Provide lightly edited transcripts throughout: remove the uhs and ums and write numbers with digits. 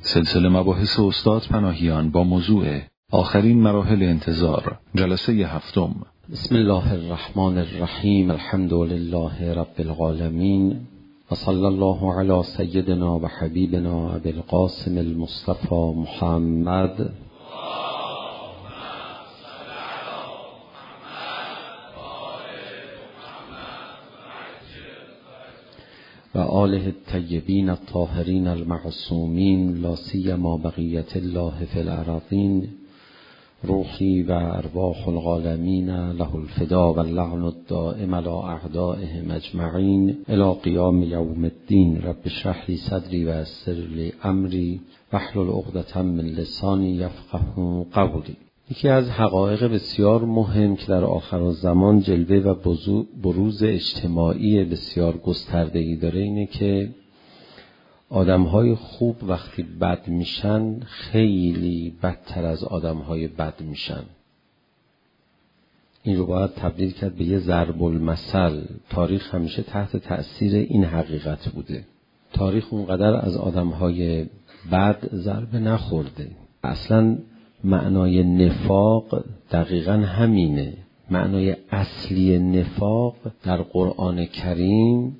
سلسله مباحث استاد پناهیان با موضوع آخرین مراحل انتظار، جلسه 7. بسم الله الرحمن الرحیم. الحمد لله رب العالمین و صلی الله علی سیدنا و حبیبنا ابی القاسم المصطفى محمد و آله الطیبین الطاهرین المعصومین لا سیما بقیة الله فی الارضین. روحی و ارواح العالمین له الفدا و اللعن الدائم علی اعدائهم اجمعین الی قیام یوم الدین. رب اشرح لی صدری و یسر لی امری واحلل عقدة من لسانی یفقهوا قولی. یکی از حقایق بسیار مهم که در آخرالزمان جلوه و بروز اجتماعی بسیار گسترده‌ای داره اینه که آدم‌های خوب وقتی بد میشن خیلی بدتر از آدم‌های بد میشن. این رو باید تبدیل کرد به یه ضرب المثل. تاریخ همیشه تحت تأثیر این حقیقت بوده. تاریخ اونقدر از آدم‌های بد ضربه نخورده. اصلاً معنای نفاق دقیقاً همینه. معنای اصلی نفاق در قرآن کریم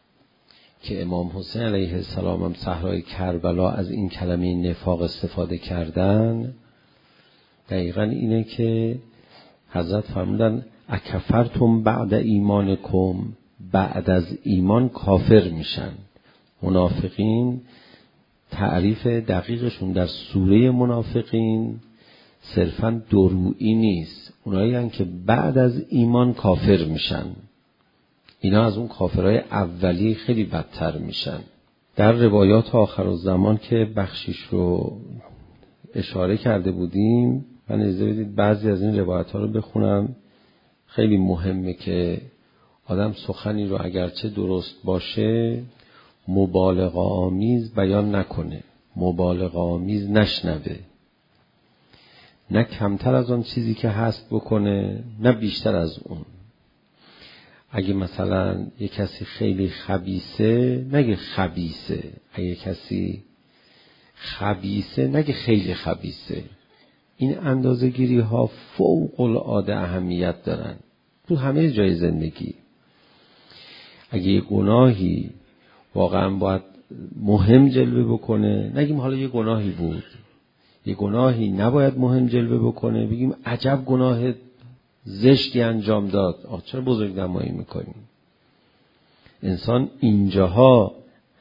که امام حسین علیه السلام هم صحرای کربلا از این کلمه نفاق استفاده کردن دقیقاً اینه که حضرت فرمودن اکفرتم بعد ایمانکم، بعد از ایمان کافر میشن. منافقین تعریف دقیقشون در سوره منافقین صرفاً درویی نیست. اونایی هستن که بعد از ایمان کافر میشن. اینا از اون کافرهای اولی خیلی بدتر میشن. در روایات آخرالزمان که بخشیش رو اشاره کرده بودیم، من اجازه بدید بعضی از این روایات ها رو بخونم. خیلی مهمه که آدم سخنی رو اگرچه درست باشه مبالغه آمیز بیان نکنه، مبالغه آمیز نشنوه، نه کمتر از اون چیزی که هست بکنه نه بیشتر از اون. اگه مثلا یه کسی خیلی خبیثه نگه خبیثه، اگه کسی خبیثه نگه خیلی خبیثه. این اندازه‌گیری ها فوق العاده اهمیت دارن تو همه جای زندگی. اگه یه گناهی واقعا باید مهم جلوه بکنه نگیم حالا یه گناهی بود. یه گناهی نباید مهم جلوه بکنه بگیم عجب گناه زشتی انجام داد، چرا بزرگدمایی میکنیم؟ انسان اینجاها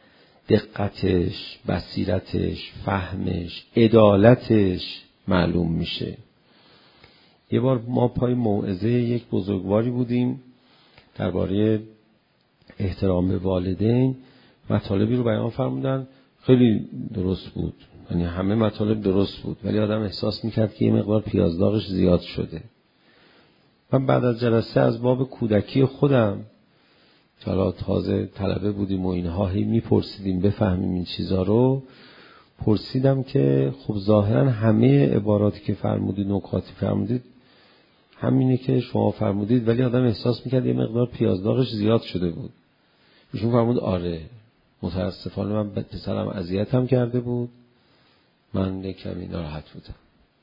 دقتش، بصیرتش، فهمش، عدالتش معلوم میشه. یه بار ما پای موعظه یک بزرگواری بودیم درباره احترام به والدین. مطالبی رو بیان فرمودن، خیلی درست بود، یعنی همه مطالب درست بود، ولی آدم احساس میکرد که یه مقدار پیازداغش زیاد شده. من بعد از جلسه از باب کودکی خودم که حالا تازه طلبه بودیم و اینها هی میپرسیدیم بفهمیم این چیزا رو، پرسیدم که خب ظاهرا همه عباراتی که فرمودید، نکاتی فرمودید همینه که شما فرمودید، ولی آدم احساس میکرد یه مقدار پیازداغش زیاد شده بود. ایشون فرمود آره متاسفانه من پسرم اذیتم کرده بود، من یکمی ناراحت بودم.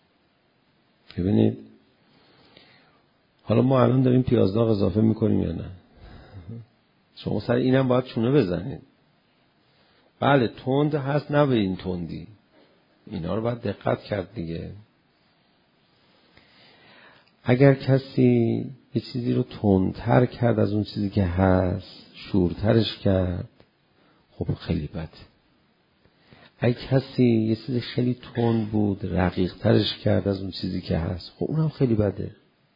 ببینید حالا ما الان داریم پیازداغ اضافه میکنیم یا نه؟ شما سر اینم باید چونه بزنید. بله تند هست، نه به این تندی. اینا رو باید دقت کرد دیگه. اگر کسی یه چیزی رو تندتر کرد از اون چیزی که هست، شورترش کرد، خب خیلی بده. اگه کسی یه چیزی خیلی تند بود رقیقترش کرد از اون چیزی که هست، خب اونم خیلی بده.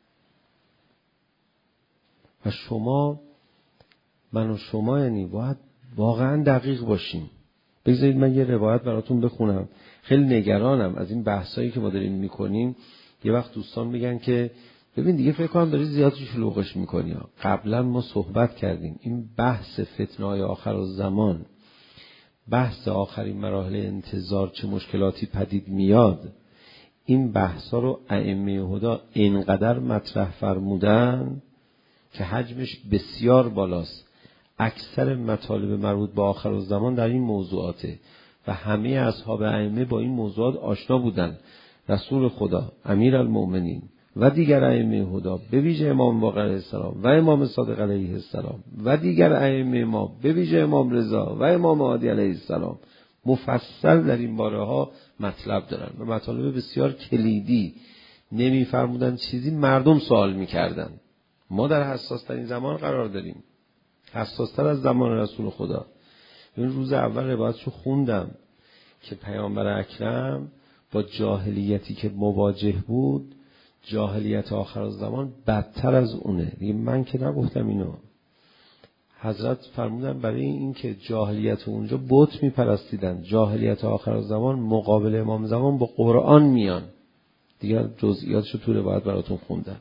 و شما، من و شما یعنی باید واقعا دقیق باشیم. بگذارید من یه روایت براتون بخونم. خیلی نگرانم از این بحثایی که ما داریم میکنیم. یه وقت دوستان میگن که ببین دیگه فکر کنم داری زیاد شلوغش میکنی. قبلا ما صحبت کردیم این بحث فتنه‌های آخرالزمان، بحث آخرین مراحل انتظار چه مشکلاتی پدید میاد، این بحثا رو ائمه هدی اینقدر مطرح فرمودن که حجمش بسیار بالاست. اکثر مطالب مربوط به آخرالزمان در این موضوعاته. و همه اصحاب ائمه با این موضوعات آشنا بودن. رسول خدا، امیرالمؤمنین و دیگر ائمه هدا، به ویژه امام باقر علیه السلام و امام صادق علیه السلام و دیگر ائمه ما، به ویژه امام رضا و امام هادی علیه السلام، مفصل در این باره ها مطلب دارن و مطالب بسیار کلیدی. نمیفرمودن چیزی مردم سوال میکردن. ما در حساس ترین زمان قرار داریم، حساستر از زمان رسول خدا. این روز اول روایتشو خوندم که پیامبر اکرم با جاهلیتی که مواجه بود، جاهلیت آخرالزمان بدتر از اونه. دیگه من که نگفتم اینو، حضرت فرمودن برای این که جاهلیت اونجا بت میپرستیدن، جاهلیت آخرالزمان مقابل امام زمان با قرآن میان. دیگر جزئیاتشو تو روایت براتون خوندم.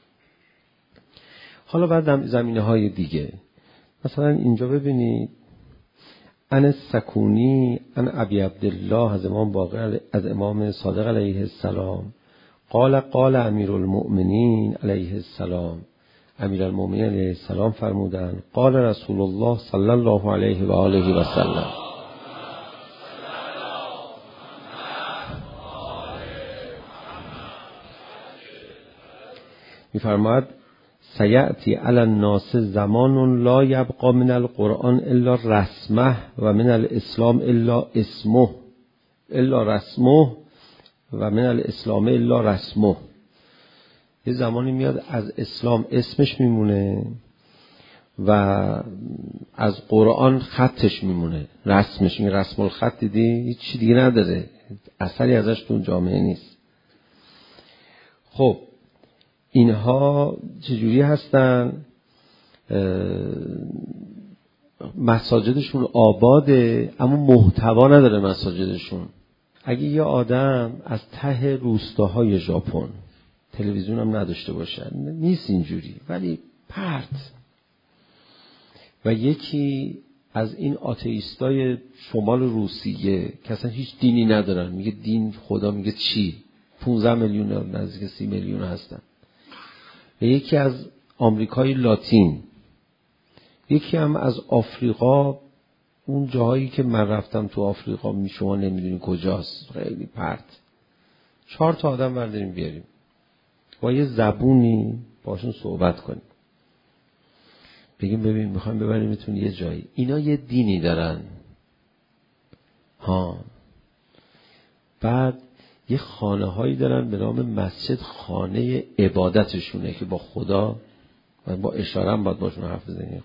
حالا بعد زمینه‌های دیگه، مثلا اینجا ببینید ان السکونی ان ابی عبدالله از امام باقر از امام صادق علیه السلام قال امیرالمؤمنین علیه السلام، امیرالمؤمنین علیه السلام فرمودند قال رسول الله صلی الله علیه و آله و سلم، می‌فرماید سیأتی علی الناس زمان لا یبقى من القرآن الا رسمه و من الاسلام الا اسمه و من الاسلام الا رسمه. یه زمانی میاد از اسلام اسمش میمونه و از قرآن خطش میمونه، رسمش. این رسم الخط دیدی هیچ چی دیگه نداره، اثری ازش تو جامعه نیست. خب اینها چجوری هستن؟ مساجدشون آباده اما محتوا نداره مساجدشون. اگه یه آدم از ته روستاهای ژاپن، تلویزیون هم نداشته باشه، نیست اینجوری، ولی پرت، و یکی از این آتئیستای شمال روسیه که اصلا هیچ دینی ندارن، میگه دین خدا، میگه چی؟ 15 میلیون نزدیک 30 میلیون هستن. و یکی از آمریکای لاتین، یکی هم از آفریقا، اون جاهایی که من رفتم تو آفریقا شما نمیدونی کجاست، خیلی پرت. 4 تا آدم برداریم بیاریم با یه زبونی باشون صحبت کنیم، بگیم ببین میخوایم ببریمتون یه جایی، اینا یه دینی دارن بعد یه خانه هایی دارن به نام مسجد، خانه عبادتشونه که با خدا و با اشاره هم باید باشون حرف بزنیم،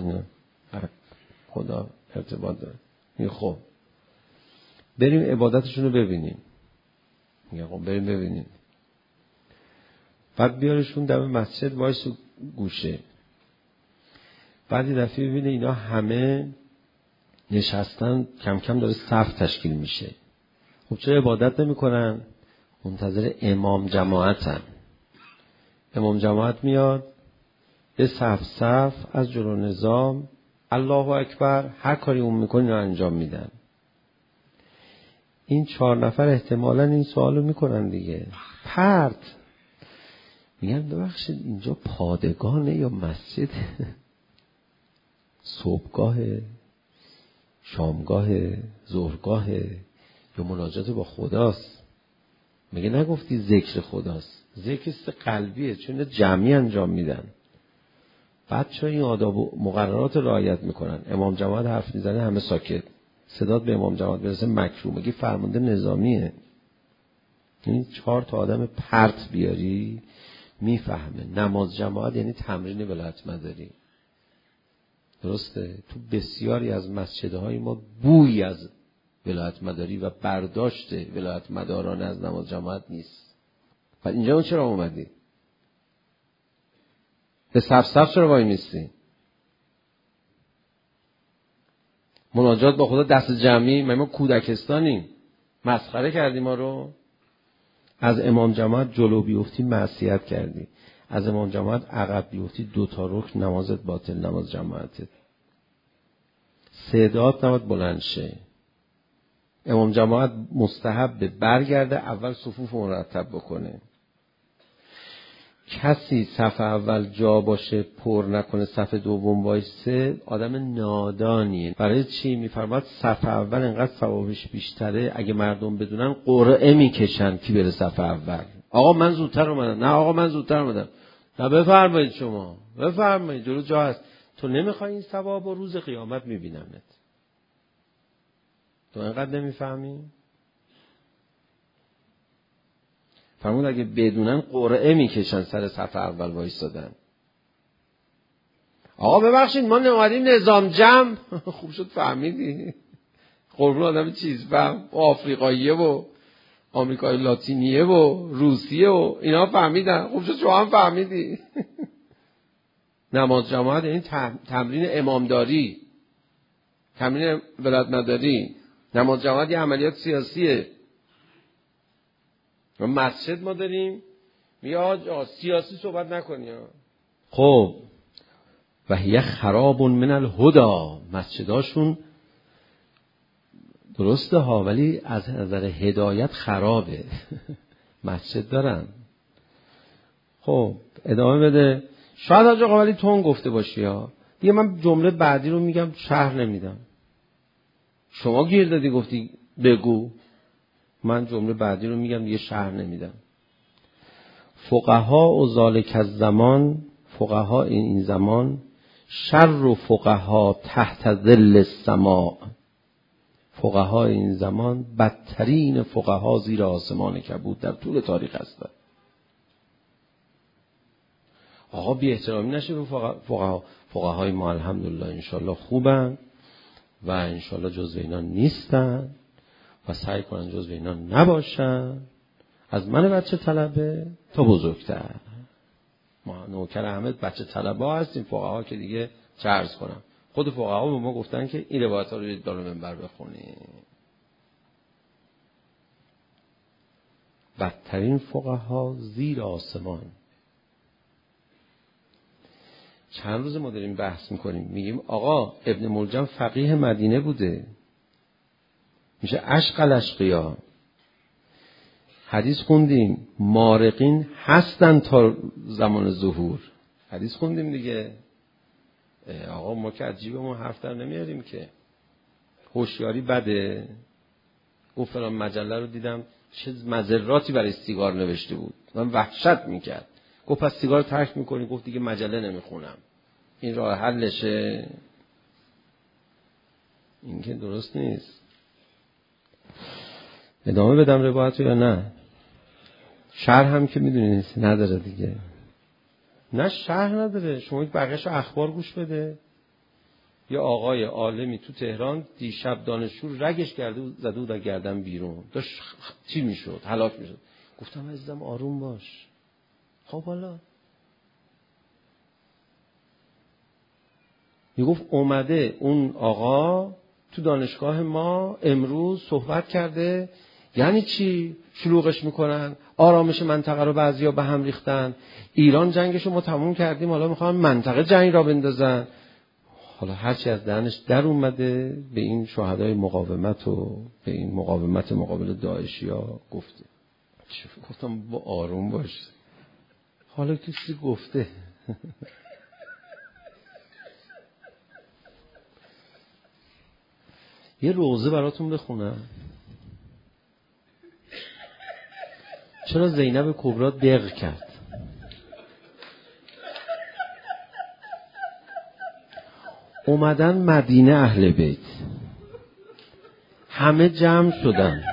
خدا ارتباط داره. میگه خب بریم عبادتشون رو ببینیم. میگه خب بریم ببینیم. بعد بیارشون در مسجد وایس گوشه، بعد یه دفعه ببینه اینا همه نشستن، کم کم داره صف تشکیل میشه. خب چرا عبادت نمی کنن؟ منتظر امام جماعتن. امام جماعت میاد، یه صف از جلو نظام الله اکبر، هر کاری اون میکنه اینا انجام میدن. این 4 نفر احتمالاً این سوالو میکنن دیگه، پرت. میگن ببخشید اینجا پادگانه یا مسجد؟ صبحگاه، شامگاه، ظهرگاه، یا مناجات با خداست؟ میگه نگفتی ذکر خداست؟ ذکر قلبیه، چون جمعی انجام میدن. بچه‌ها این آداب و مقررات رعایت میکنن. امام جماعت حرف میزنه همه ساکت، صدات به امام جماعت برسه مکروه، میگه فرمانده نظامیه. این 4 تا آدم پرت بیاری میفهمه نماز جماعت یعنی تمرین ولایت مداری. درسته؟ تو بسیاری از مسجدهای ما بوی از ولایت مداری و برداشت ولایت مدارانه از نماز جماعت نیست. بعد اینجا چرا اومدی؟ به صف چرا وای میستی؟ مناجات با خدا دست جمعی؟ ما کودکستانیم؟ مسخره کردی ما رو؟ از امام جماعت جلو بیفتی معصیت کردی، از امام جماعت عقب بیفتی 2 تا رکن نمازت باطل، نماز جماعتت. صدات نباید بلند شه. امام جماعت مستحب برگرده اول صفوف مرتب بکنه. کسی صف اول جا باشه پر نکنه صف دوم وایسه آدم نادانیه. برای چی؟ میفرماد صف اول انقدر ثوابش بیشتره اگه مردم بدونن قرعه میکشن کی بره صف اول. آقا من زودتر اومدم، نه آقا من زودتر اومدم، نه بفرمایید شما بفرمایید جلو جا هست. تو نمیخوای این ثواب و روز قیامت میبینمت. تو انقدر نمیفهمی؟ فرمود اگه بدونن قرعه میکشن سر صف اول وایسادن. آقا ببخشید ما اومدیم نظام جمع. خوب شد فهمیدی. قربون آدم چیز فهم آفریقاییه و آمریکای لاتینیه و روسیه و اینا فهمیدن. خوب شد شما هم فهمیدی. نماز جماعت این تمرین امامداری، تمرین ولایت مداری. نماز جماعت یه عملیات سیاسیه. و مسجد ما داریم میاد سیاسی صحبت نکنی. خب و هی خراب من الهدی، مسجداشون درسته ها ولی از نظر هدایت خرابه. مسجد دارن. خب ادامه بده. شاید حاج آقا ولی تون گفته باشی ها دیگه. من جمله بعدی رو میگم شرح نمیدم. شما گیر دادی گفتی بگو، من جمله بعدی رو میگم دیگه شرح نمیدم. فقها و ذالک الزمان، فقها این زمان، شر و فقها تحت ظل السماء، فقها این زمان بدترین فقها زیر آسمان کبود در طول تاریخ هستند. آقا بی احترامی نشه به فقهای ما الحمدلله انشالله خوبن و انشالله جزو اینا نیستن و سعی کنن جزو اینا نباشن. از من بچه طلبه تا بزرگتر ما نوکر همه بچه طلبه ها هستیم. فقها که دیگه چه عرض کنم، خود فقها به ما گفتن که این روایت ها رو دار منبر بخونیم. بدترین فقها زیر آسمان. چند روز ما داریم بحث میکنیم میگیم آقا ابن ملجم فقیه مدینه بوده، میشه اشقل اشقیا. حدیث خوندیم مارقین هستن تا زمان ظهور. حدیث خوندیم دیگه. آقا ما که عجیبمون حرف در نمیاریم که. هوشیاری بده. گفت فلان مجله رو دیدم چه مضراتی برای سیگار نوشته بود، من وحشت میکرد. گفت پس سیگار ترک میکنی؟ گفت دیگه مجله نمیخونم. این راه حلشه؟ این که درست نیست. ادامه بدم روایت یا نه؟ شرح هم که میدونید نداره دیگه. نه شرح نداره. شما بقیه‌شو اخبار گوش بده. یه آقای عالمی تو تهران دیشب دانشجو رگش زده بود از گردن بیرون، داشت چی میشد؟ هلاک میشد. گفتم عزیزم آروم باش. خب حالا میگفت اومده اون آقا تو دانشگاه ما امروز صحبت کرده. یعنی چی؟ شلوغش میکنن، آرامش منطقه رو بعضیا به هم ریختن، ایران جنگشو ما تموم کردیم حالا میخوان منطقه جنگ را بندازن. حالا هرچی از دهنش در اومده به این شهدای مقاومت و به این مقاومت مقابل داعشیا گفته. گفتم با آروم باش. حالا کسی گفته. یه روزه براتون بخونم. چرا زینب کبرا دق کرد؟ اومدن مدینه اهل بیت، همه جمع شدن،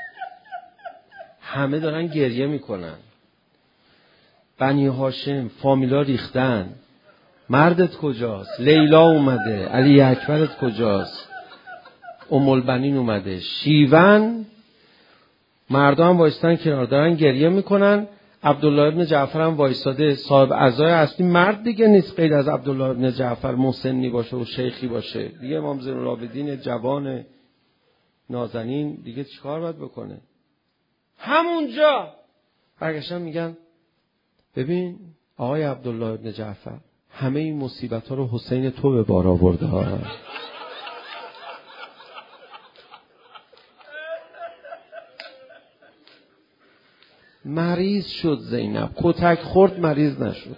همه دارن گریه میکنن. بنی هاشم فامیلا ریختن. مردت کجاست؟ لیلا اومده. علی اکبرت کجاست؟ ام البنین اومده. شیون مردم وایستن کنار دارن گریه میکنن. عبدالله ابن جعفر هم وایستاده. صاحب عزای اصلی مرد دیگه نیست غیر از عبدالله ابن جعفر مسنی باشه و شیخی باشه دیگه. امام زین العابدین جوان نازنین دیگه چیکار باید بکنه؟ همونجا برگشتن میگن ببین آقای عبدالله ابن جعفر همه این مصیبت ها رو حسین تو به بار آورده ها. مریض شد زینب، کتک خورد مریض نشد.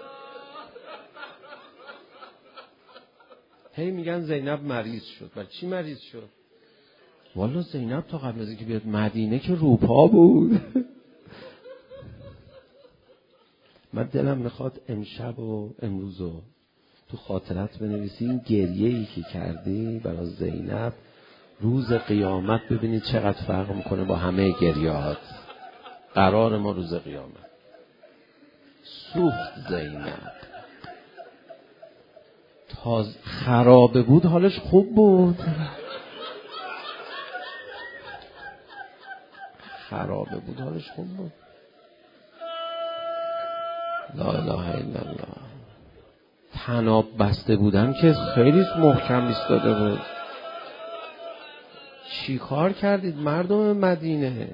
هی میگن زینب مریض شد. برای چی مریض شد؟ والا زینب تا قبل از اینکه بیاد مدینه که روپا بود. من دلم میخواد امشب و امروز رو تو خاطرت بنویسی، این گریه‌ای که کردی برای زینب روز قیامت ببینید چقدر فرق میکنه با همه گریه‌هات. قرار ما روز قیامت. سوخت زینب، تا خرابه بود حالش خوب بود. خرابه بود حالش خوب بود. لا اله الا الله. طناب بسته بودن که خیلی محکم ایستاده بود. چی کار کردید مردم مدینه؟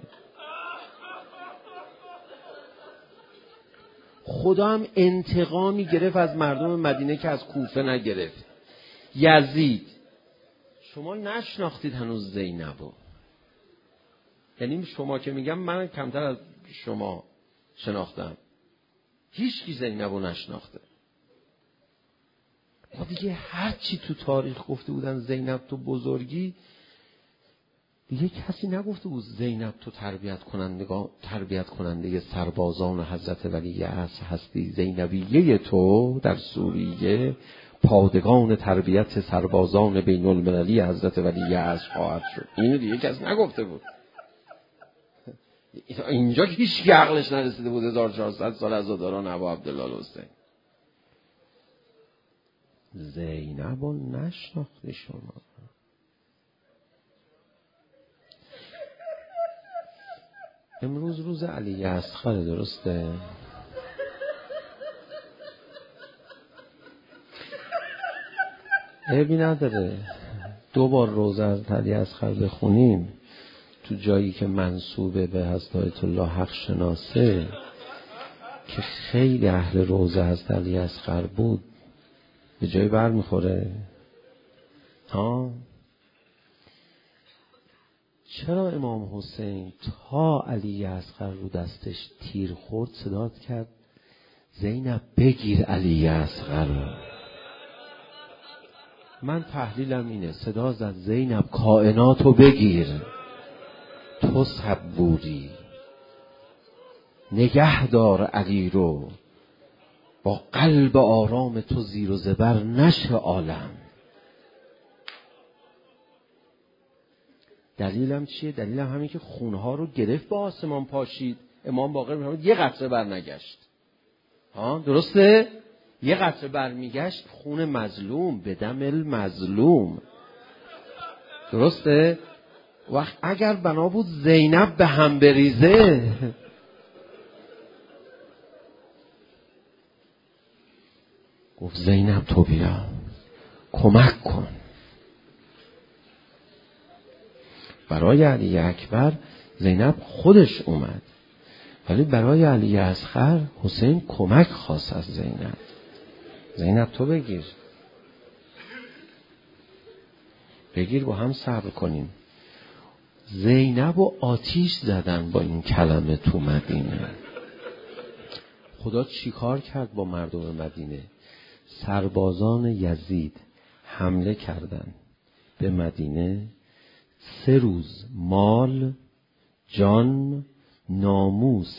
خدا هم انتقامی گرفت از مردم مدینه که از کوفه نگرفت. یزید، شما نشناختید هنوز زینبو. یعنی شما که میگم من کمتر از شما شناختم. هیچ کی زینبو نشناخته. ما دیگه هر چی تو تاریخ گفته بودن زینب تو بزرگی، دیگه کسی نگفته بود زینب تو تربیت کننده سربازان حضرت ولی عصر هستی. زینبیه تو در سوریه پادگان تربیت سربازان بین المللی حضرت ولی عصر خواهد شد. اینو دیگه کسی نگفته بود. اینجا هیچ عقلش نرسیده بود 1400 سال از دوران ابا عبدالله الحسین. زینب رو نشناختی شما. امروز روز علی اصغر، درسته؟ عیبی نداره 2 بار روزه از علی اصغر بخونیم تو جایی که منسوبه به حضرت آیت الله حق شناسه که خیلی اهل روزه از علی اصغر بود، به جایی بر میخوره. چرا امام حسین تا علی اصغر رو دستش تیر خورد صدا کرد زینب بگیر علی اصغر رو؟ من تحلیلم اینه، صدا زد زینب کائناتو بگیر، تو صبوری، نگه دار علی رو، با قلب آرام تو زیر و زبر نشه عالم. دلیلم چیه؟ دلیلم همین که خونها رو گرفت با آسمان پاشید. امام باقر میفرماید یه قطره بر نگشت. درسته؟ یه قطره بر میگشت خون مظلوم به دم المظلوم. درسته؟ وقت اگر بنا بود زینب به هم بریزه، گفت زینب تو بیا کمک کن. برای علی اکبر زینب خودش اومد، ولی برای علی اصغر حسین کمک خواست از زینب. زینب تو بگیر با هم صبر کنیم. زینب و آتیش زدن با این کلمه تو مدینه. خدا چی کار کرد با مردم مدینه؟ سربازان یزید حمله کردن به مدینه. 3 روز مال، جان، ناموس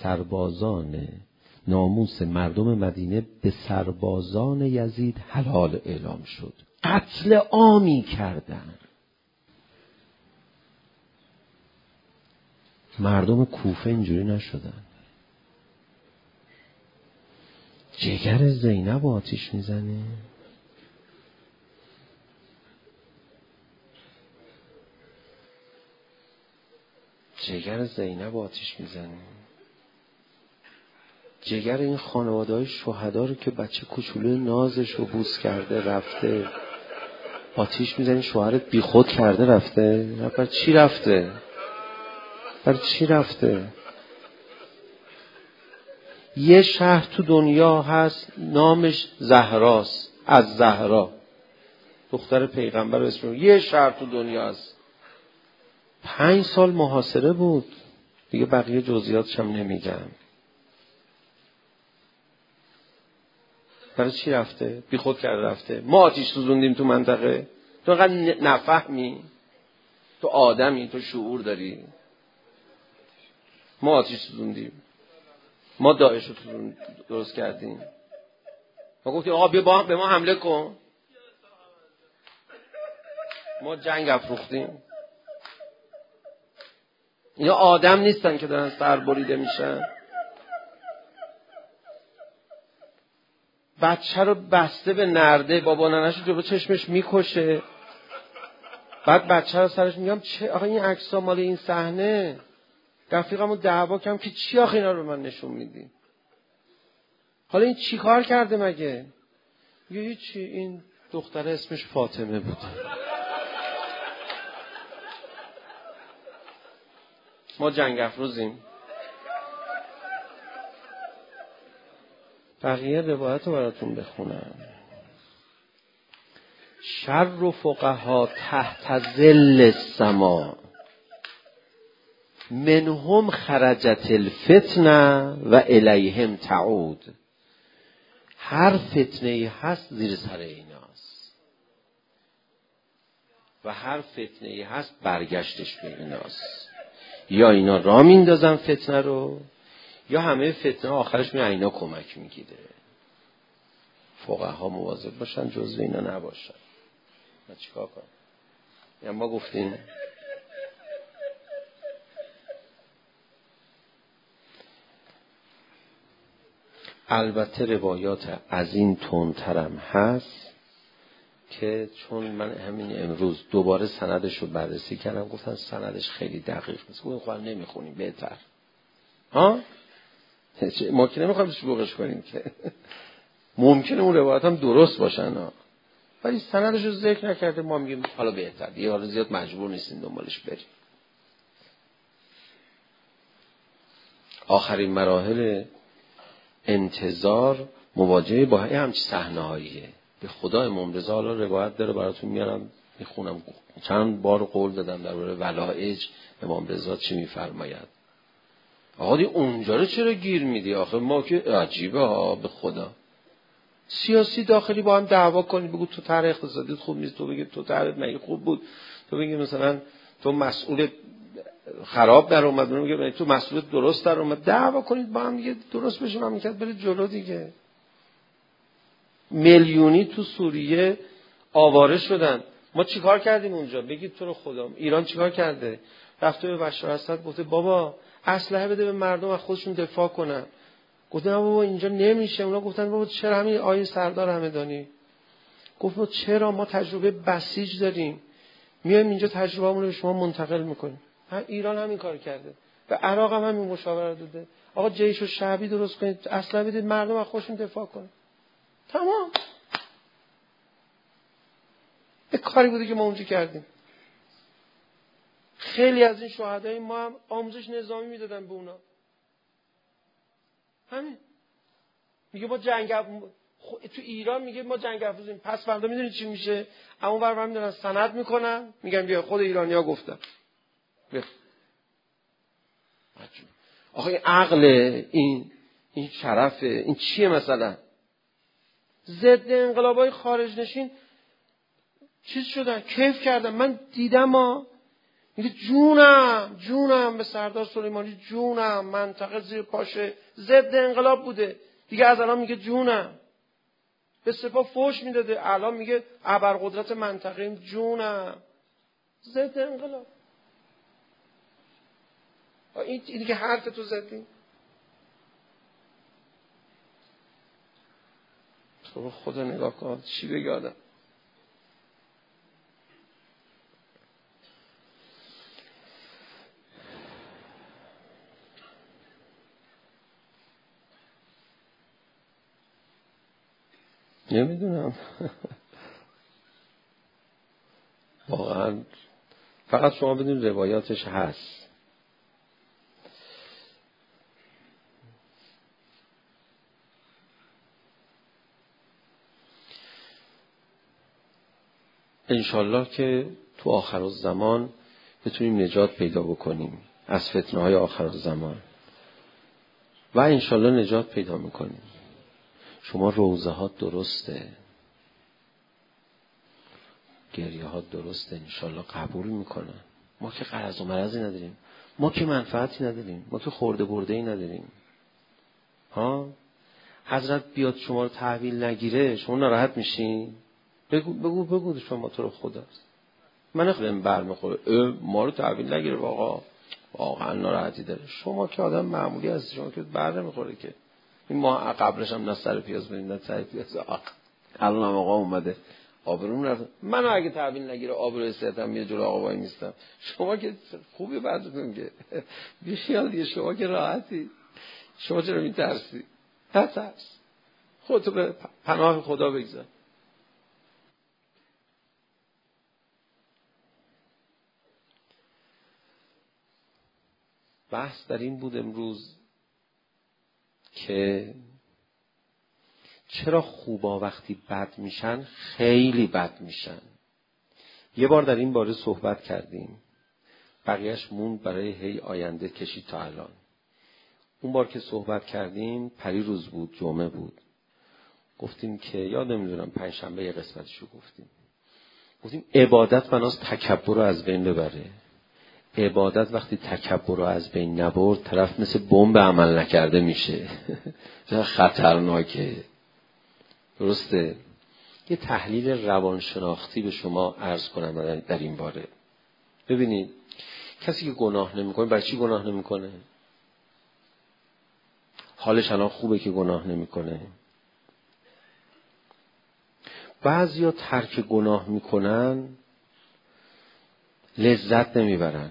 مردم مدینه به سربازان یزید حلال اعلام شد. قتل عامی کردن. مردم کوفه اینجوری نشدن. جگر زینب آتیش میزنه. جگر زینب آتیش میزنه. جگر این خانواده‌های شهدا رو که بچه کوچولوی نازش رو بوس کرده رفته آتیش میزنه. شوهرت بیخود کرده رفته. برای چی رفته؟ یه شهر تو دنیا هست نامش زهراست، از زهرا، دختر پیغمبر اسم. یه شهر تو دنیا هست 5 سال محاصره بود. دیگه بقیه جزئیاتش هم نمیگم. برای چی رفته؟ بی خود کرده رفته. ما آتیش سوزوندیم تو منطقه. تو انقدر نفهمی، تو آدمی، تو شعور داری. ما آتیش سوزوندیم، ما داعش رو درست کردیم. ما گفتیم آقا بیا به ما حمله کن. ما جنگ افروختیم. اینا آدم نیستن که دارن سر بریده میشن. بچه رو بسته به نرده، بابا ننه‌شو جلو چشمش میکشه. بعد بچه رو سرش میگم چه آخه این عکس‌ها مال این صحنه. رفیقمو دعوا کردم که چی آخه اینا رو من نشون میدی؟ حالا این چی کار کرده مگه؟ یه هیچی، این دختره اسمش فاطمه بود. ما جنگ افروزیم. بقیه روایت رو براتون بخونم. شر فقها تحت ظل السما منهم خرجت الفتنه و الیهم تعود. هر فتنه‌ای هست زیر سر ایناست و هر فتنه‌ای هست برگشتش به ایناست. یا اینا را میندازن فتنه رو، یا همه فتنه آخرش میاد اینا کمک میگیره. فقها مواظب باشن جزو اینا نباشن. ما چیکار کنیم؟ یا ما گفتیم البته روایات از این تندترم هست که چون من همین امروز دوباره سندش رو بررسی کردم، گفتن سندش خیلی دقیق نیست. گفتم خب نمیخونیم بهتر. ها؟ ما که نمیخوایم شلوغش کنیم که. ممکنه اون روایات هم درست باشن ها. ولی سندش رو ذکر نکرده، ما میگیم حالا بهتر. دیگه حالا زیاد مجبور نیستیم دنبالش بریم. آخرین مراحل انتظار مواجهه با همچین صحنه‌هاییه. به خدا امام رضا حالا روایت داره براتون میارم میخونم. چند بار قول دادم درباره ولایج امام رضا چی میفرماید. آقا دی اونجا رو چرا گیر میدی؟ آخه ما که عجیبه ها به خدا. سیاسی داخلی با هم دعوا کنی، بگو تو طرح اقتصادیت خوب نیست، تو بگی تو طرحت مگه خوب بود، تو بگی مثلا تو مسئول خراب در اومد، اون میگه تو مسئول درست در اومد. دعوا کنید با هم دیگه درست بشه، مملکت بره جلو دیگه. میلیونی تو سوریه آواره شدن. ما چیکار کردیم اونجا؟ بگید تو رو خدا ایران چیکار کرده؟ رفته به بشار اسد گفته بابا اسلحه بده به مردم از خودشون دفاع کنن. گفتن بابا اینجا نمیشه. اونا گفتن بابا چرا همین آیه سردار همدانی گفت ما چرا ما تجربه بسیج داریم، میایم اینجا تجربه‌مون رو به شما منتقل میکنیم. ایران همین کار کرده و عراق هم همین مشاوره داده. آقا جیش و شعبی درست کنید، اسلحه بدید مردم از خودشون دفاع کنن. تمام. یه کاری بوده که ما اونجا کردیم. خیلی از این شهدای ما هم آموزش نظامی میدادن به اونا. همین. میگه ما تو ایران میگه ما جنگ افروزیم، پس فردا میدونی چی میشه؟ اون ور میدونن سند میکنن، میگن بیا خود ایرانی‌ها گفتن. بیا. آخه عقل این شرفه، این چیه مثلا؟ ضد انقلابای خارج نشین چیز شدن، کیف کردن. من دیدم میگه جونم به سردار سلیمانی جونم، منطقه زیر پاشه، ضد انقلاب بوده دیگه، از الان میگه جونم. به سپاه فوش میداده، الان میگه ابرقدرت منطقه جونم. ضد انقلاب. این دیگه حرف تو زدی؟ تو خدا نگاه کن چی بگه آدم. نمیدونم واقعا. فقط شما بدون روایاتش هست. انشالله که تو آخر الزمان بتونیم نجات پیدا بکنیم. از فتنه‌های آخر زمان و انشالله نجات پیدا میکنیم. شما روزه ها درسته، گریه ها درسته، انشالله قبول میکنن. ما که غرض و مرضی نداریم، ما که منفعتی نداریم، ما که خورده برده‌ای نداریم. حضرت بیاد شما رو تحویل نگیره شما ناراحت میشین؟ بگو شما تو رو خداست. من خودم برمیخوره ما رو تحویل نگیره واقعا ناراحتی داره. شما که آدم معمولی هستی، شما که بر نمیخوره که. این ما قبلش هم نه سر پیاز بدیم نه سر پیاز. الان هم آقا اومده آبرون رفت. من اگه تحویل نگیره آبروی صحتم میاد جلو آقا وای میستم. شما که خوبی بعدتون که بی خیال دیگه، شما که راحتی. شما چرا میترسی؟ نترس، خودتو به پناه خدا بگذار. بحث در این بود امروز که چرا خوبا وقتی بد میشن خیلی بد میشن. یه بار در این باره صحبت کردیم، بقیهش موند برای هی آینده کشید تا الان. اون بار که صحبت کردیم پریروز بود، جمعه بود، گفتیم که یاد نمیدونم پنجشنبه یه قسمتشو گفتیم عبادت بناست تکبر رو از بین ببره. عبادت وقتی تکبر رو از بین نبرد طرف مثل بمب عمل نکرده میشه. خطرناکه. درسته؟ یه تحلیل روانشناختی به شما عرض کنم در این باره. ببینید کسی که گناه نمیکنه برای چی گناه نمیکنه؟ حالش الان خوبه که گناه نمیکنه. بعضیا ترک گناه میکنن لذت نمیبرن.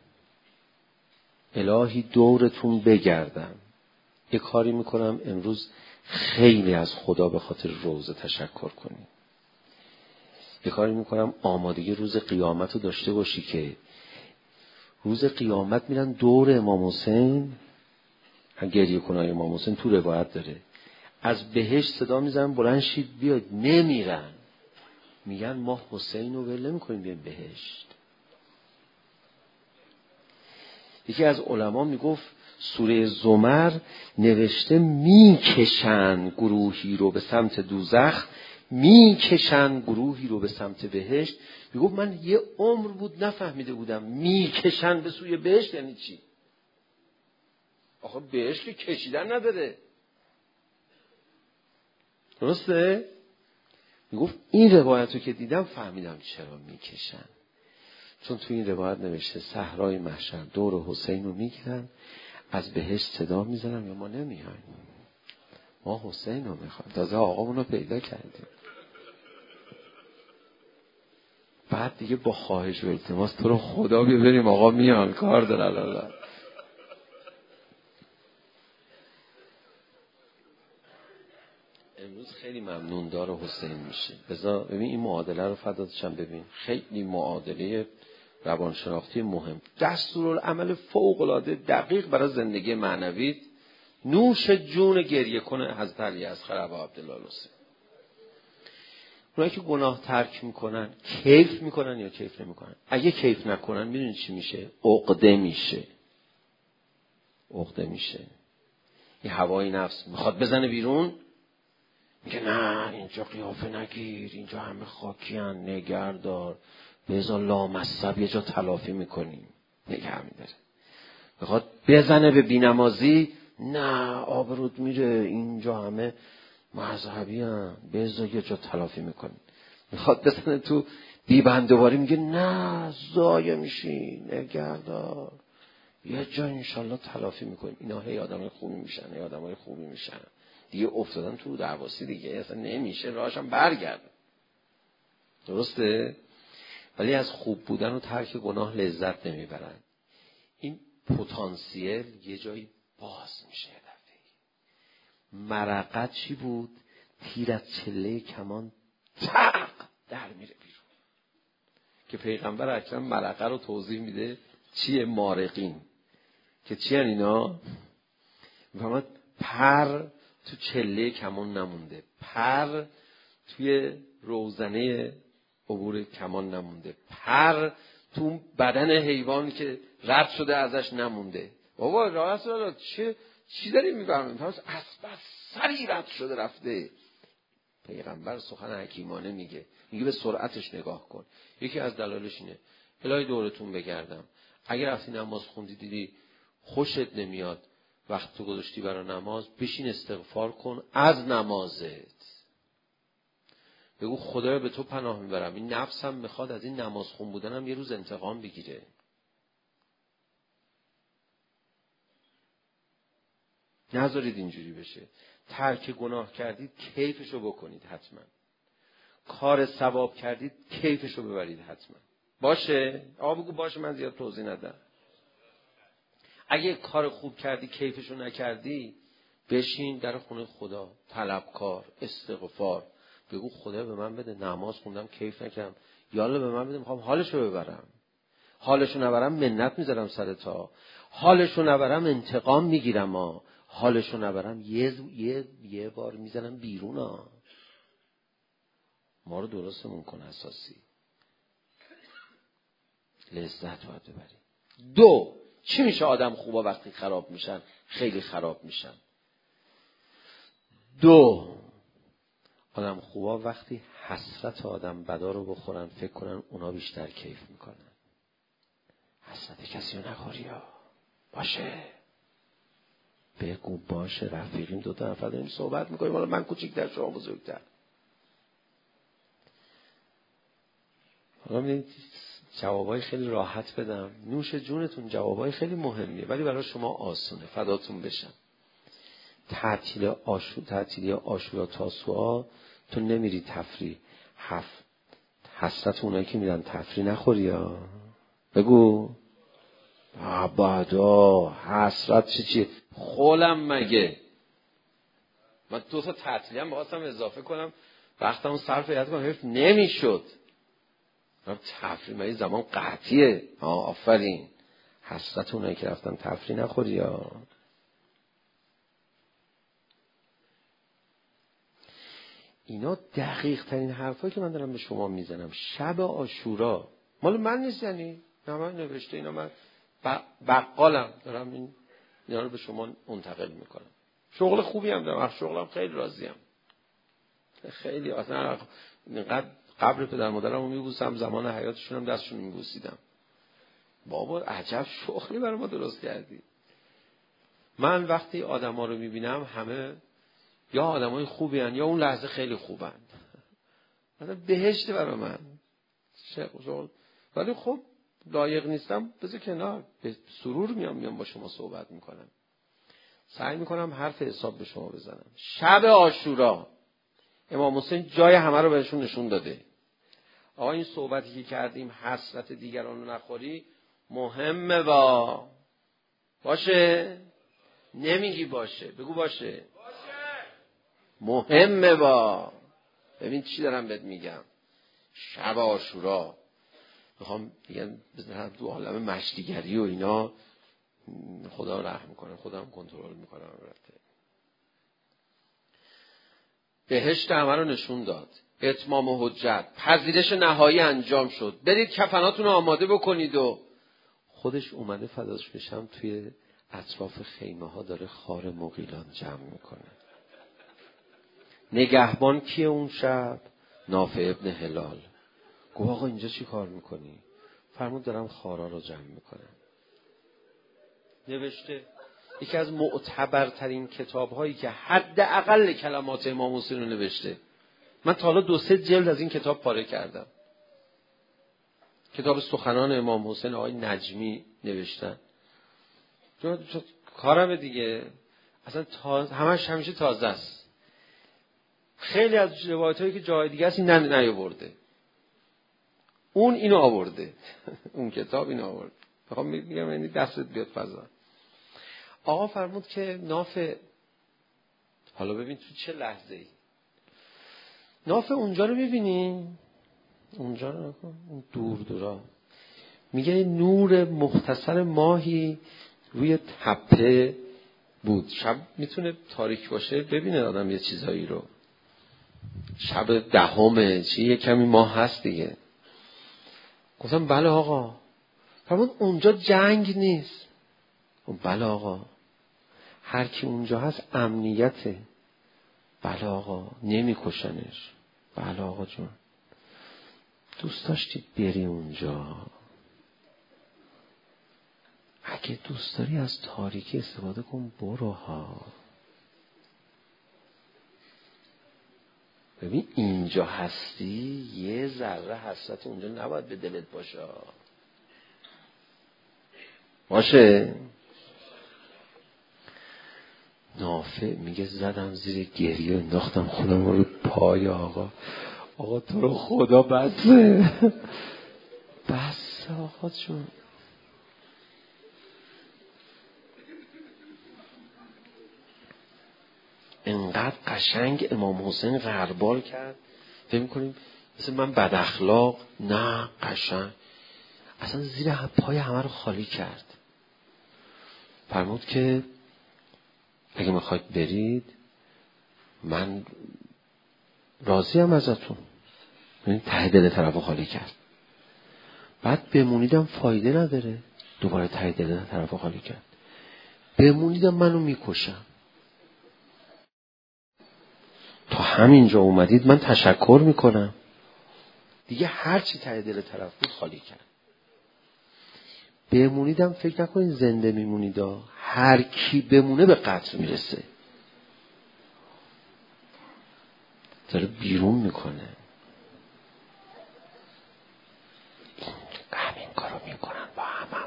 الهی دورتون بگردم، یه کاری میکنم امروز خیلی از خدا به خاطر روزه تشکر کنی. یه کاری میکنم آمادگی روز قیامت رو داشته باشی که روز قیامت میرن دور امام حسین. گریه کنای امام حسین تو روایت داره از بهشت صدا میزنن بلند شید بیاید، نمیرن، میگن ما حسین رو ول نمی‌کنیم بیایم بهشت. یکی از علما میگفت سوره زمر نوشته میکشن گروهی رو به سمت دوزخ، میکشن گروهی رو به سمت بهشت. میگفت من یه عمر بود نفهمیده بودم میکشن به سوی بهشت یعنی چی. آخه بهشت که کشیدن نداره. درسته؟ میگفت این روایتو که دیدم فهمیدم چرا میکشن. چون تو این روایت نوشته صحرای محشر دور حسین رو میگیرن، از بهشت صدا میزنن یا ما نمیایم، ما حسین رو میخوایم. تازه آقامون رو پیدا کردیم. بعد دیگه با خواهش و التماس تو رو خدا ببریم آقا میان کار دارن. امروز خیلی ممنون دار حسین میشه. بذار ببین این معادله رو فداتشم ببین، خیلی معادله روانشناختی مهم، دستورالعمل فوق‌العاده دقیق برای زندگی معنوی. نوش جون گریه کنه حضرت علی اصغر ابا عبدالله حسین. اونایی که گناه ترک میکنن کیف میکنن یا کیف نمیکنن؟ اگه کیف نکنن میدونی چی میشه؟ عقده میشه. یه هوای نفس میخواد بزنه بیرون، میگه نه اینجا قیافه نگیر، اینجا همه خاکیان، نگهدار، بذار لامصب یه جا تلافی میکنیم، نگه میداره. میخواد بزنه به بینمازی، نه آبرود میره، اینجا همه مذهبی هم، بذار یه جا تلافی میکنیم. میخواد بزنه تو بیبندواری، میگه نه ضایع میشی، نگهدار، یه جا انشالله تلافی میکنیم. اینا هی آدمای خوبی میشن، دیگه افتادن تو درواسی دیگه، اصلا نمیشه راهشم برگردن. درسته؟ ولی از خوب بودن و ترک گناه لذت نمیبرن. این پتانسیل یه جایی باز میشه. یه دفعه مرقت چی بود؟ تیر از چله کمان تق در میره بیرون. که پیغمبر اکرم مرقه رو توضیح میده چیه مارقین، که چی هن اینا؟ میفهمد پر تو چله کمان نمونده، پر توی روزنه عبور کمان نمونده، پر تو بدن حیوان که رد شده ازش نمونده. بابا رسول الله چی داری میفهمیم؟ پس اسب سری رد شده رفته. پیغمبر سخن حکیمانه میگه به سرعتش نگاه کن. یکی از دلایلش اینه الهی دورتون بگردم، اگر رفتی نماز خوندی دیدی خوشت نمیاد وقت تو گذاشتی برای نماز، بشین استغفار کن از نمازت، بگو خدایا به تو پناه میبرم، این نفسم میخواد از این نماز خون بودنم یه روز انتقام بگیره. نذارید اینجوری بشه. ترک گناه کردید کیفشو بکنید حتما. کار ثواب کردید کیفشو ببرید حتما. باشه؟ بگو باشه، من زیاد توضیح ندم. اگه کار خوب کردی کیفشو نکردی، بشین در خونه خدا طلبکار استغفار، بگو خدا به من بده، نماز خوندم کیف نکردم، یالا به من بده، میخوام حالشو ببرم. حالشو نبرم منت میذارم سر تا، حالشو نبرم انتقام میگیرم، حالشو نبرم یه بار میزنم بیرون. ما رو درستمون کن اساسی. لذت باید ببری. 2. چی میشه آدم خوبا وقتی خراب میشن؟ خیلی خراب میشن. 2. آدم خوبا وقتی حسرت آدم بدا رو بخورن فکر کنن اونا بیشتر کیف میکنن. حسرت کسی رو نخوری باشه. بگو باشه، رفیقیم 2 نفر داریم صحبت میکنیم، حالا من کوچیک‌تر شما بزرگتر. حالا میدید جوابای خیلی راحت بدم، نوش جونتون جوابای خیلی مهمیه ولی برای شما آسونه، فداتون بشم. تعطیلی عاشورا تاسوعا تو نمیری تفریح، حسرت اونایی که میرن تفریح نخوری بگو بعدا حسرت چی خولم مگه. من 2 تعطیلی هم بخواستم اضافه کنم وقتمون صرف یاد کنم حرف نمیشد. تفریح مگه زمان قطعیه. آفرین. حسرت اونایی که رفتن تفریح نخوری اینا دقیق ترین حرفایی که من دارم به شما میزنم. شب عاشورا مال من نیست، یعنی نه من نوشته، اینا من بقالم دارم اینا رو به شما منتقل میکنم. شغل خوبی هم دارم، از شغلم خیلی راضیم. خیلی اصلا اینقدر قبر پدر مادرم رو میبوسم، زمان حیاتشون هم دستشون میبوسیدم. بابا عجب شغلی برای ما درست کردی. من وقتی آدم ها رو میبینم همه یا آدم های خوبی هن یا اون لحظه خیلی خوبن. مثلا بهشته برای من شغل. ولی خب لایق نیستم بذار کنار، به سرور میام با شما صحبت میکنم، سعی میکنم حرف حساب به شما بزنم. شب عاشورا امام حسین جای همه رو بهشون نشون داده. آقا این صحبتی که کردیم حسرت دیگران رو نخوری مهمه باشه؟ نمیگی باشه، بگو باشه. مهمه ببین چی دارم بهت میگم. شب عاشورا میخوام دیگه بزنم تو عالم مشتیگری و اینا، خدا رحم میکنه، خدا هم کنترل میکنه. البته بهشت همه رو نشون داد، اتمام حجت، پذیرش نهایی انجام شد، برید کفناتون رو آماده بکنید و خودش اومده فداش بشم توی اطراف خیمه ها داره خار مغیلان جمع میکنه. نگهبان کیه اون شب؟ نافع ابن هلال. گفت آقا اینجا چی کار میکنی؟ فرمود دارم خارا رو جمع میکنم. نوشته یکی از معتبرترین کتاب‌هایی که حداقل کلمات امام حسین رو نوشته. من تا حالا 2-3 جلد از این کتاب پاره کردم. کتاب سخنان امام حسین آقای نجمی نوشتن. کارم دیگه اصلا همش همیشه تازه است. خیلی از روایتایی که جای دیگه است این نیاورده. اون اینو آورده. اون کتاب اینو آورده. میخوام میگم یعنی دستت بیاد فضا. آقا فرمود که نافع، حالا ببین تو چه لحظه ای نافع اونجا رو میبینی، اونجا رو اون دورا میگه نور مختصر ماهی روی تپه بود. شب میتونه تاریک باشه، ببینه آدم یه چیزایی رو. شب 10 چی یه کمی ماه هست دیگه. گفتم بله آقا. فرمود اونجا جنگ نیست. بله آقا، هر کی اونجا هست امنیته. بله آقا، نمیکشنش. بله آقا جون، دوست داشتی بری اونجا؟ اگه دوست داری از تاریکی استفاده کن، برو ها. ببین اینجا هستی، یه ذره حسرت اونجا نباید به دلت باشه. نافع میگه زدم زیر گریه، انداختم خودم رو پای آقا تو رو خدا بسه آقا جون. انقدر قشنگ امام حسین غربال کرد، فکر می‌کنیم مثل من بد اخلاق. نه، قشنگ اصلا زیر پای همه رو خالی کرد. فرمود که اگه میخواید برید من راضیم ازتون. ته دل طرف رو خالی کرد. بعد بمونیدم فایده نداره، دوباره ته دل طرف رو خالی کرد. بمونیدم منو میکشم. تا همینجا اومدید من تشکر میکنم. دیگه هر چی ته دل طرف بود خالی کرد. بمونیدم فکر نکنید زنده میمونید. هر کی بمونه به قتل میرسه. داره بیرون میکنه. همین کارو میکنن با هممون.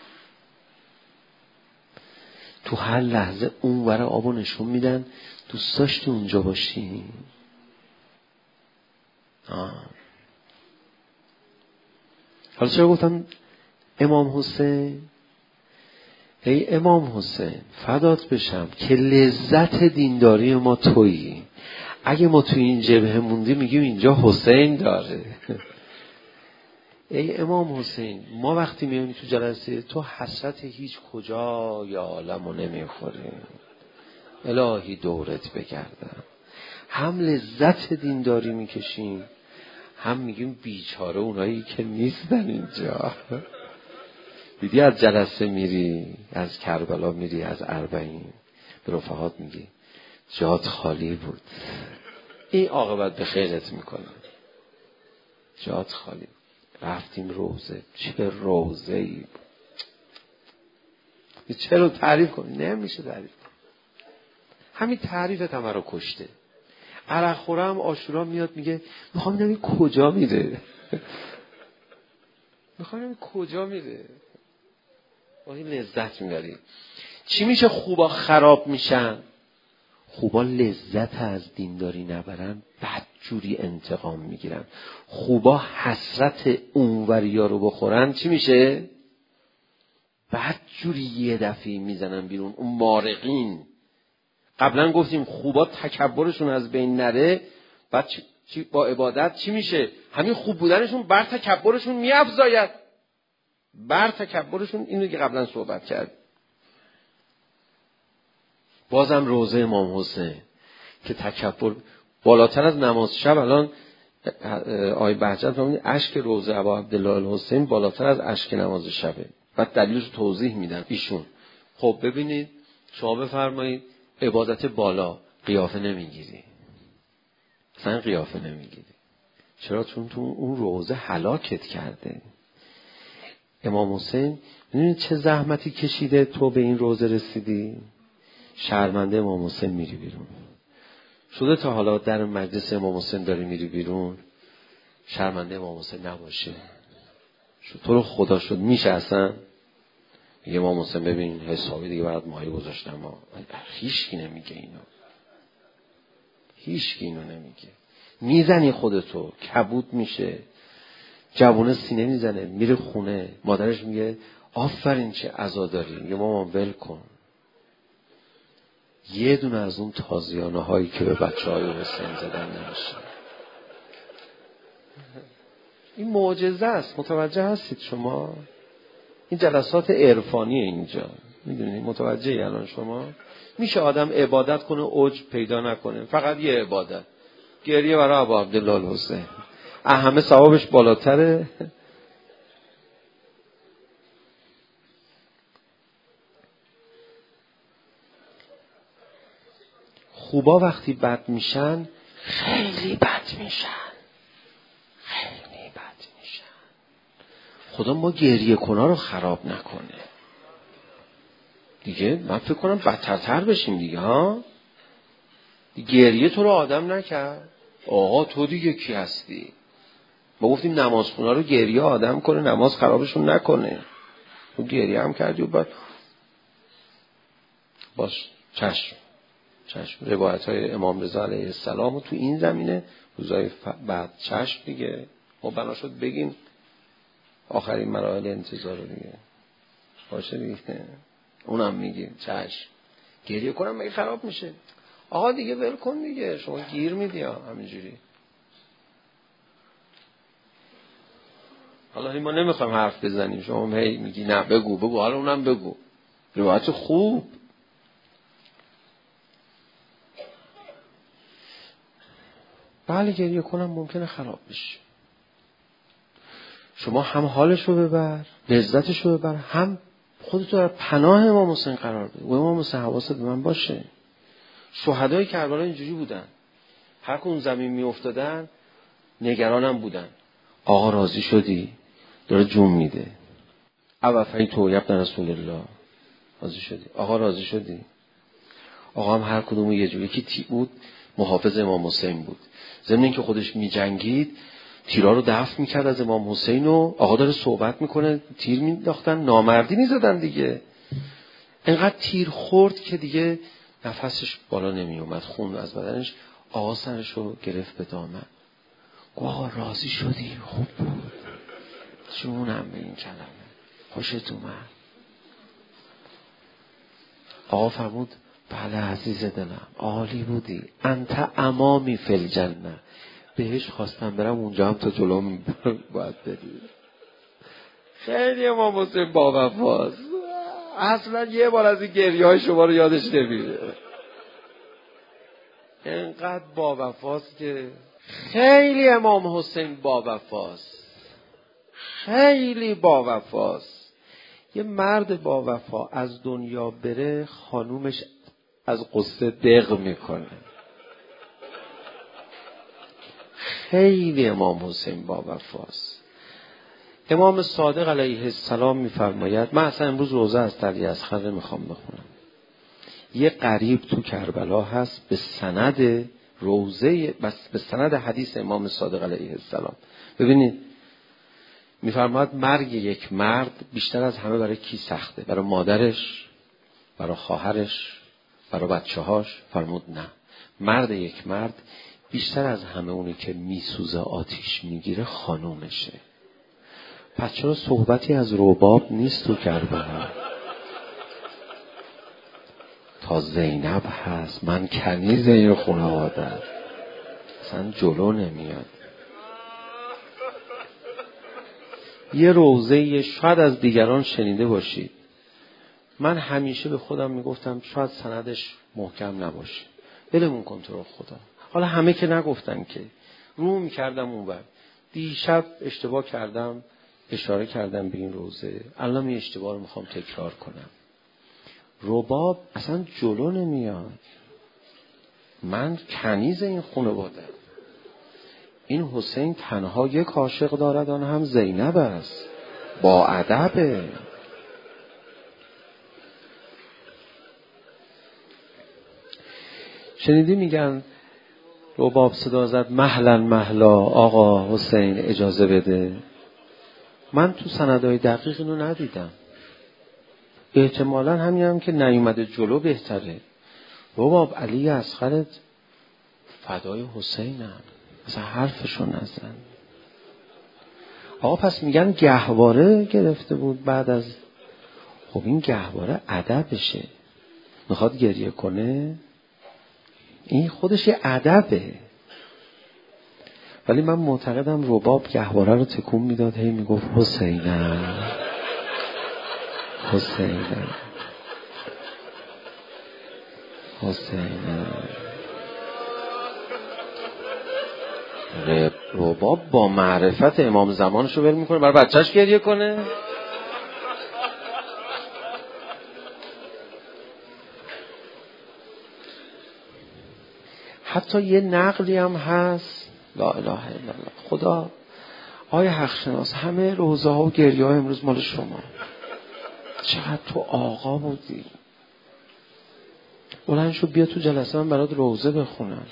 تو هر لحظه اون ور آبو نشون میدن. دوست داشتی اونجا باشی؟ حالا چرا گفتم امام حسین؟ ای امام حسین فدات بشم که لذت دینداری ما تویی. اگه ما توی این جبهه موندی میگیم اینجا حسین داره. ای امام حسین، ما وقتی میونی تو جلسه تو حسرت هیچ کجای عالمو نمیخوری. الهی دورت بگردم. هم لذت دینداری میکشیم، هم میگیم بیچاره اونایی که نیستن اینجا. دیدی از جلسه میری، از کربلا میری، از اربعین به رفقات میگی جات خالی بود. این عاقبت به خیرت میکنه. جات خالی. رفتیم روزه، چه روزه ای بود. چرا تعریف کنی؟ نمیشه تعریف کنی. همین تعریفت همه رو کشته. عرق خورم عاشورا میاد میگه میخوام ببینم کجا میره. میخوام ببینم کجا میره. این لذت میبری. چی میشه خوبا خراب میشن؟ خوبا لذت از دینداری نبرن، بدجوری انتقام میگیرن. خوبا حسرت اونوریا رو بخورن، چی میشه؟ بدجوری یه دفعه میزنن بیرون. اون مارقین قبلا گفتیم خوبا تکبرشون از بین نره، بعد با عبادت چی میشه؟ همین خوب بودنشون بر تکبرشون میافزاید. بر تکبرشون، اینو که قبلا صحبت کرد. بازم روزه امام حسین که تکبر بالاتر از نماز شب. الان آیه بهجت فرمود اشک روزه ابا عبدالله الحسین بالاتر از اشک نماز شبه. بعد دلیلش رو توضیح میدن ایشون. خب ببینید، شما بفرمایید عبادت بالا قیافه نمیگیری. اصلا قیافه نمیگیری. چرا؟ چون تو اون روزه هلاکت کرده. امام حسین میدونید چه زحمتی کشیده تو به این روزه رسیدی؟ شرمنده امام حسین میری بیرون. شده تا حالا در مجلس امام حسین داری میری بیرون شرمنده امام حسین نباشه؟ تو رو خدا شد میشه اصلا؟ میگه امام حسین ببین حسابی دیگه برات ماهی گذاشتم. هیچکی نمیگه اینو. هیچکی اینو نمیگه. میزنی خودتو، کبود میشه. جوونه سینه میزنه، میره خونه، مادرش میگه آفرین چه عزاداری. میگه مامان ول کن. یه دونه از اون تازیانه هایی که به بچه های حسین زدن نمیشه. این معجزه است. متوجه هستید شما؟ این جلسات عرفانی اینجا، میدونید متوجه الان شما؟ میشه آدم عبادت کنه اوج پیدا نکنه، فقط یه عبادت، گریه برای ابا عبدالله الحسین، همه ثوابش بالاتره. خوبا وقتی بد میشن خیلی بد میشن. خدا ما گریه کنا رو خراب نکنه دیگه. من فکر کنم بدترتر بشیم دیگه ها. گریه تو رو آدم نکرد. آقا تو دیگه کی هستی؟ ما گفتیم نماز خونا رو گریه آدم کنه، نماز خرابشون نکنه. تو گریه هم کردی و بعد باش چشم روایت های امام رضا علیه السلام و تو این زمینه روزای بعد چشم دیگه. ما بنا شد بگیم آخرین مراحل انتظار دیگه باشه دیگه. اونم میگیم چشم. گریه کنم مگه خراب میشه؟ آقا دیگه ول کن دیگه، شما گیر میدی همینجوری. حالا ما نمیخوایم حرف بزنیم، شما هی میگی نه بگو حالا اونم بگو. روایت خوب. بله گریه کنم ممکنه خراب بشه. شما هم حالشو ببر، لذتشو ببر، هم خودتو در پناه امام حسین قرار بده. و امام حسین حواست به من باشه. شهدای کربلا اینجوری بودن، هر کدوم زمین می افتادن نگرانم بودن. آقا راضی شدی؟ داره جون میده. اوفی تو یبن رسول الله، راضی شدی؟ آقا راضی شدی؟ آقا هم هر کدوم یه جوری که تی بود محافظ امام حسین بود. ضمن اینکه خودش می جنگید تیرا رو دفع میکرد از امام حسین و آقا داره صحبت میکنه تیر مینداختن، نامردی میزدن دیگه. انقدر تیر خورد که دیگه نفسش بالا نمی اومد، خون از بدنش. آقا سرشو گرفت به دامن. آقا راضی شدی؟ خوب بود. جونم به این کلمه، خوشت اومد؟ آقا فرمود بله عزیز دلم عالی بودی، انت امامی فی الجنه. بهش خواستم برم اونجا هم تو جلوم باید بری. خیلی امام حسین با وفاست. اصلا یه بار از این گریه های شما رو یادش نمیره. اینقدر با وفاست که خیلی امام حسین با وفاست، خیلی با وفاست. یه مرد با وفا از دنیا بره خانومش از قصه دق میکنه. خیلی امام حسین با وفاست. امام صادق علیه السلام میفرماید، من اصلا امروز روزه از طلیع‌اصغر نمیخوام بخونم، یه غریب تو کربلا هست به سند روزه، بس به سند حدیث امام صادق علیه السلام. ببینید میفرماید مرگ یک مرد بیشتر از همه برای کی سخته؟ برای مادرش، برای خواهرش، برای بچه‌هاش؟ فرمود نه، مرد یک مرد بیشتر از همه اونی که میسوزه آتیش میگیره خانومشه. پس چرا صحبتی از رباب نیست تو کربلا؟ تا زینب هست، من کنیز این خانواده اصلا جلو نمیاد. یه روزه شاید از دیگران شنیده باشید، من همیشه به خودم میگفتم شاید سندش محکم نباشه، بلمون کن تو رو خدا. حالا همه که نگفتن که، رو میکردم اونور. دیشب اشتباه کردم، اشاره کردم به این روزه، الان این اشتباه رو میخوام تکرار کنم. رباب اصلا جلو نمیاد. من کنیز این خانواده. این حسین تنها یک عاشق دارد، آن هم زینب است، با ادبه. شنیدی میگن رباب صدا زد مهلا مهلا آقا حسین اجازه بده. من تو سندهای دقیق اینو ندیدم، احتمالاً همین هم که نیومده جلو بهتره. رباب علی اصغرت فدای حسینم، مثلا حرفشو نزن. آقا پس میگن گهواره گرفته بود بعد از، خب این گهواره ادبشه، میخواد گریه کنه، این خودش یه ادبه. ولی من معتقدم رباب گهواره رو تکون میداد، هی میگفت حسینم حسینم حسینم. رباب با معرفت امام زمانشو ول میکنه برای بچهش گریه کنه. حتی یه نقلی هم هست، لا اله الا الله. خدا آقای حق شناس، همه روزه ها و گریه ها امروز مال شما. چقدر تو آقا بودی، بلند شو بیا تو جلسه من برات روزه بخونم.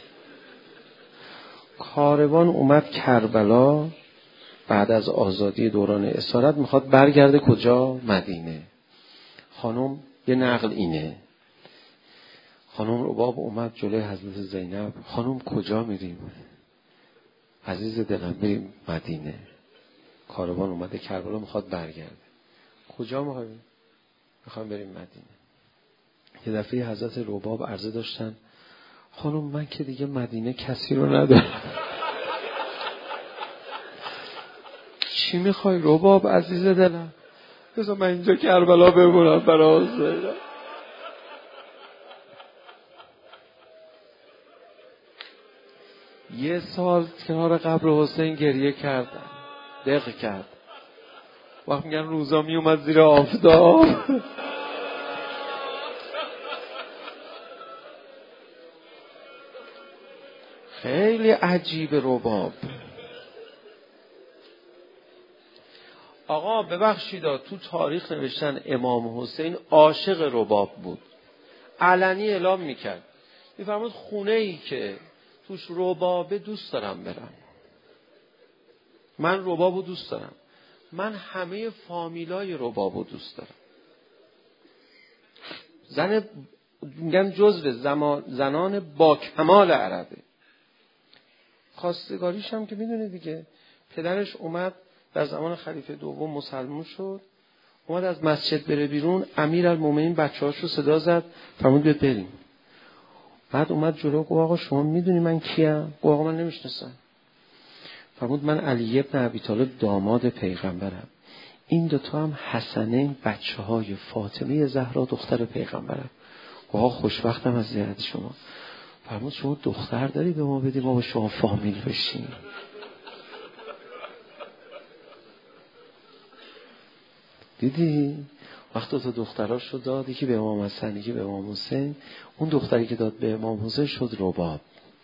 کاروان اومد کربلا بعد از آزادی دوران اسارت، میخواد برگرده کجا؟ مدینه. خانم یه نقل اینه، خانم رباب اومد جلوی حضرت زینب، خانم کجا میریم؟ عزیز دلم بریم مدینه. کاروان اومده کربلا میخواد برگرده. کجا میخوایم؟ میخوایم بریم مدینه. یه دفعه حضرت رباب عرضه داشتن، خانم من که دیگه مدینه کسی رو ندارم. چی میخوای رباب عزیز دلم؟ بذار من اینجا کربلا بمونم برای حسین. یه سال کنار قبر حسین گریه کردم، دق کرد. وقت میگن روزا می اومد زیر آفتاب. خیلی عجیب رباب. آقا ببخشید تو تاریخ نوشتن امام حسین عاشق رباب بود، علنی اعلام میکرد، میفرمود خونه ای که توش ربابه دوست دارم برم. من ربابو دوست دارم، من همه فامیلای ربابو دوست دارم. زن میگن جزو زنان با کمال عربه. خواستگاریش هم که میدونه دیگه، پدرش اومد در زمان خلیفه دوم مسلمان شد، اومد از مسجد بره بیرون، امیرالمومنین بچه‌هاشو صدا زد، فرمود بیاد بریم. بعد اومد جلو، گفت آقا شما میدونی من کیم؟ گفت آقا من نمیشناسم. فرمود من علی ابن ابی طالب داماد پیغمبرم، این دوتا هم حسنین بچه‌های فاطمه زهرا دختر پیغمبرم. گفت آقا خوشبختم از زیارت شما. فرمود شما دختر داری به ما بدی ما با شما فامیل بشیم؟ دیدی وقتی تو دختراش رو دادی که به امام حسن، که به امام حسین، اون دختری که داد به امام حسین شد رباب.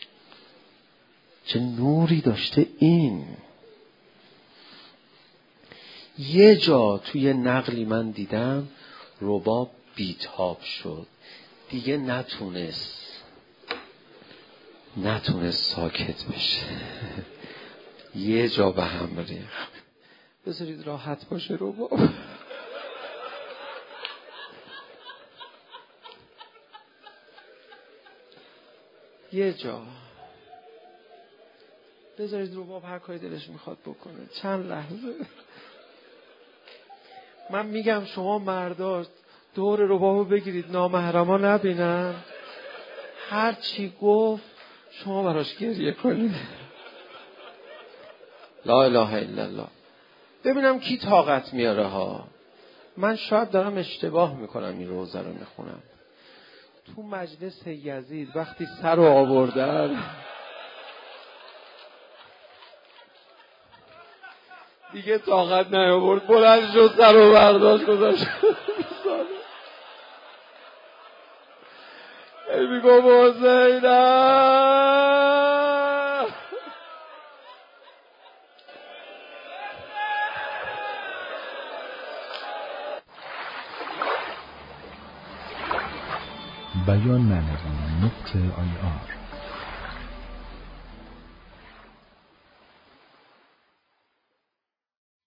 چه نوری داشته این. یه جا توی نقلی من دیدم رباب بیتاب شد، دیگه نتونست ساکت بشه. یه جا به هم ریخت. بذارید راحت باشه رباب. یه جا بذارید رباب هر کاری دلش میخواد بکنه. چند لحظه من میگم شما مردا دور ربابو بگیرید، نامحرما نبینن، هر چی گفت شما براش گریه کنید. لا اله الا الله. ببینم کی طاقت میاره ها. من شاید دارم اشتباه میکنم این روزه رو میخونم. تو مجلس یزید وقتی سر رو آوردن دیگه طاقت نیاورد، بلند شد سر رو برداشت گذاشت. ای میگم حسینم. بیان معنوی .ir